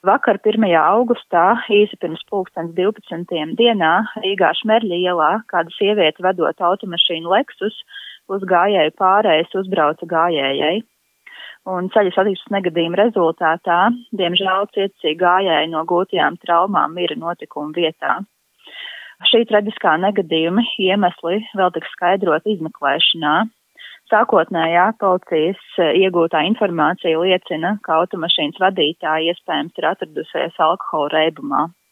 Vakar 1. augustā, īsi pirms 12. dienā, Rīgā Šmerļa ielā, kāda sieviete vedot automašīnu Lexus, uz gājēju pārējas uzbrauca gājējai. Un ceļa satiksmes negadījuma rezultātā, diemžēl, cietušie gājēji no gūtajām traumām mira notikuma vietā. Šī traģiskā negadījuma iemesli vēl tiks skaidrot izmeklēšanā. Sākotnējā policijas iegūtā informācija liecina, ka automašīnas vadītāja iespējams ir atradusies alkohola reibumā.